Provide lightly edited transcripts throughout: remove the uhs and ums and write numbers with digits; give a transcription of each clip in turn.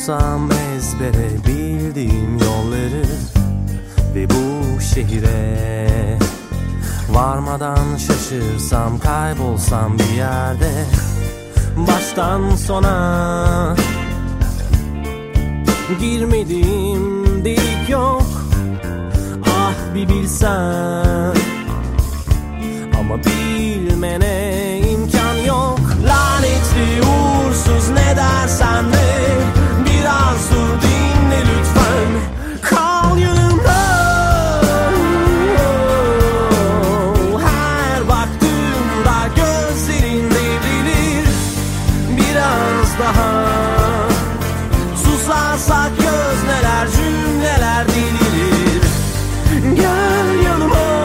Bulsam ezbere bildiğim yolları ve bu şehire varmadan şaşırsam, kaybolsam bir yerde baştan sona, girmediğim delik yok. Ah bir bilsen, ama bilmene imkan yok. Lanetli uğursuz, ne dersen de biraz dur, dinle lütfen. Kal yanımda. Her baktığımda gözlerin devrilir. Biraz daha susarsak gözneler, cümleler delirir. Gel yanıma.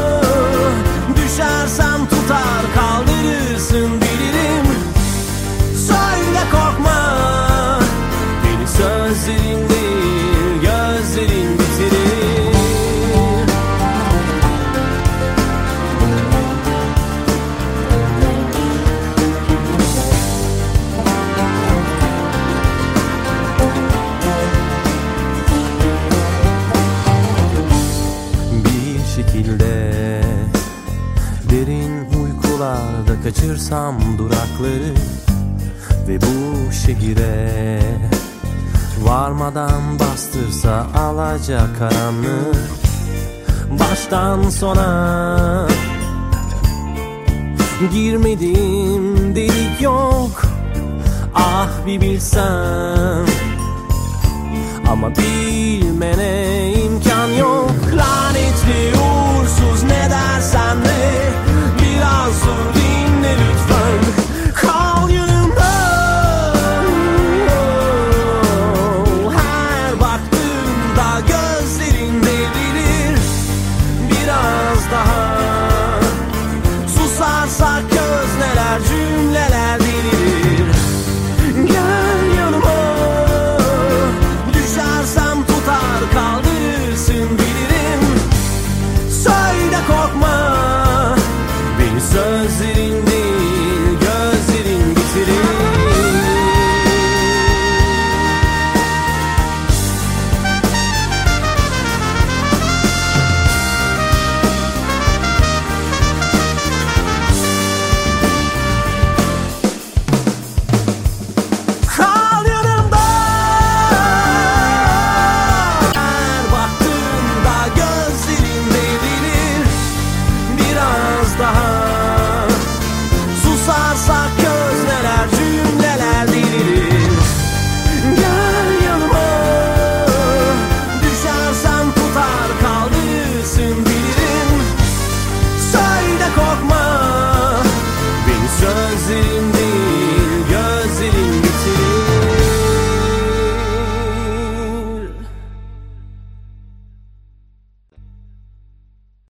Düşersem tutar kaldırırsın bilirim. Söyle korkma, beni sözlerin değil gözlerin bitirir. Bir şekilde derin uykularda kaçırsam durakları ve bu şehire varmadan bastırsa alacakaranlık baştan sona, girmediğim delik yok. Ah bir bilsem, ama bilmene imkan yok. Lanetli uğursuz, ne dersen de biraz dur, dinle lütfen. Kal yanımda. Her baktığımda gözlerin devrilir. Biraz daha susarsak gözneler, cümleler delirir. Gel yanıma. Düşersem tutar kaldırırsın bilirim. Söyle korkma, beni sözlerin değil